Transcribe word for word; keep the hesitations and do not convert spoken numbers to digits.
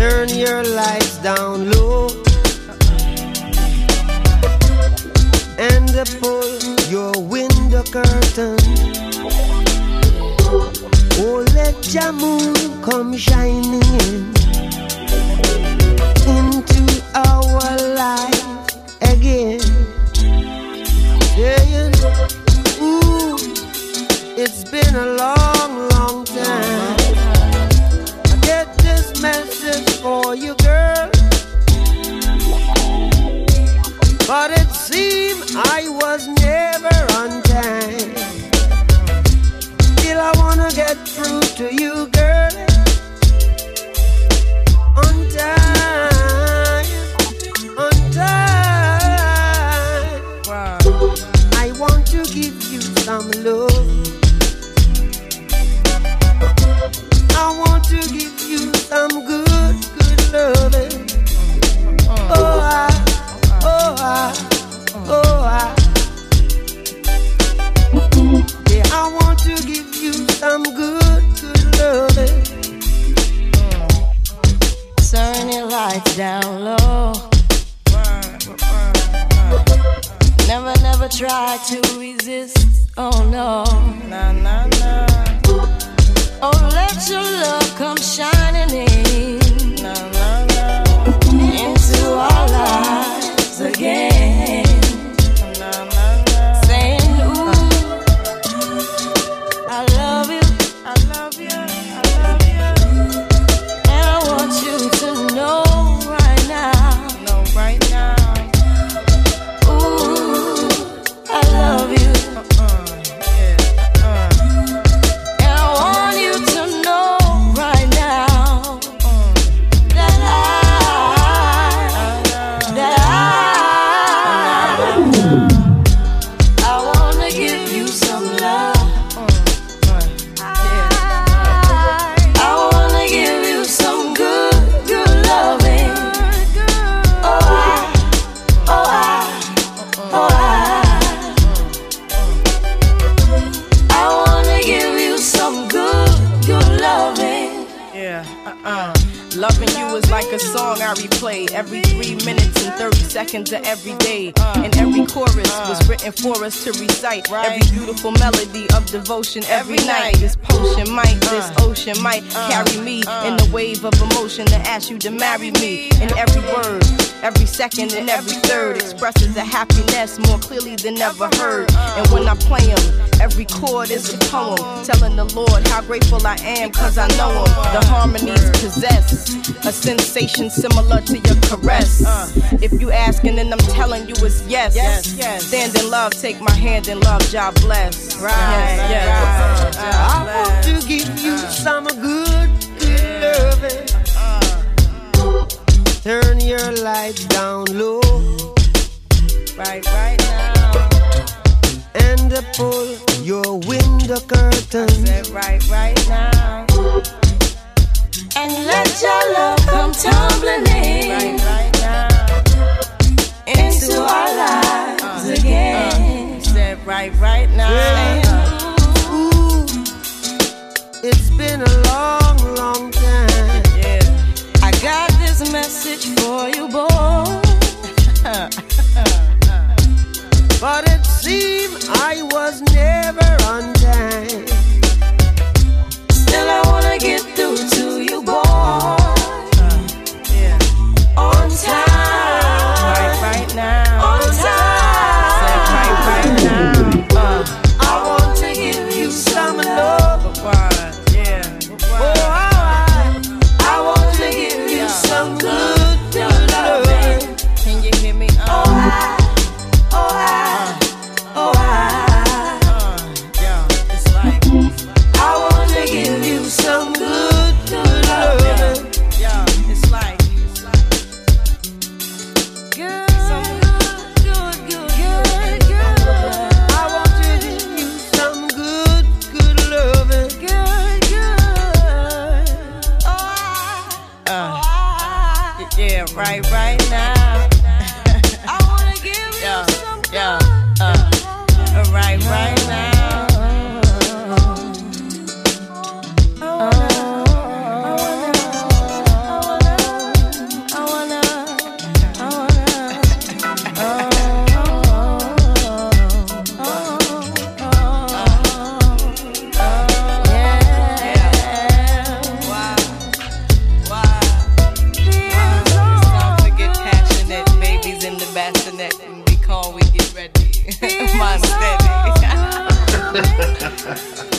Turn your lights down low and pull your window curtain. Oh, let your moon come shining in into our life again. Saying, ooh, it's been a long, long time. I get this message for you, girl, but it seemed I was never on time. Still I wanna get through to you, girl, on time, on time. Wow. I want to give you some love. I want to give you some good, good loving. Oh, I, oh, I, oh, I. Yeah, I want to give you some good, good loving. Turn your lights down low. Never, never try to resist. Oh no. Nah, nah, nah. Oh, let your love come shining in. Nah, nah, nah. Into our lives again. Nah, nah, nah. Saying, ooh, I love you, I love you, I love you. And I want you to know right now, know right now. Ooh, I love you. Uh-uh, yeah, uh-uh. And I want you to know right now uh, that I, that I, I wanna give you some love. I wanna give you some good, good loving. Oh, I, oh, I, oh, I. I wanna give you some good, good loving. Yeah, uh-uh. Loving you is like a song I replay every three minutes and thirty seconds of every day. And every chorus was written for us to recite. Every beautiful melody of devotion every night. This potion might, this ocean might carry me in the wave of emotion to ask you to marry me. And every word, every second and every third expresses a happiness more clearly than ever heard. And when I play them, every chord is a poem telling the Lord how grateful I am, cause I know him. The harmonies possess a sensation similar to your caress. If you asking, then I'm telling you it's yes. Yes, yes. Stand in love, take my hand in love, God bless. Right, yes, yes. Right. I want to give you some good, good loving. Turn your lights down low. Right, right now. And pull your window curtain. Said right, right now. And let your love come tumbling in. Right, right now. Into our lives uh, again. Uh, said right, right now. Yeah. Ooh, it's been a long, long time. Yeah. I got this message for you, boy. But it seemed I was never on time. Still I wanna get through to you, boy. Uh, yeah. On time. Right, right now. On time. Said right, right now. Uh, I want to give you some love. yeah. Oh, I, I want to give you some good, good loving. Can you hear me? Uh, Oh, I, oh, I, oh, I. uh, yeah. It's like, I want to give you some good, good loving. yeah. It's like, it's like. Good, good, good, good, good. I want to give you some good, good loving. Good, good. Oh, I, Uh, oh, I. yeah, right, right now. I wanna give you Yeah, some yeah, good, uh, good right, right now. loving. call, we get ready. Man steady.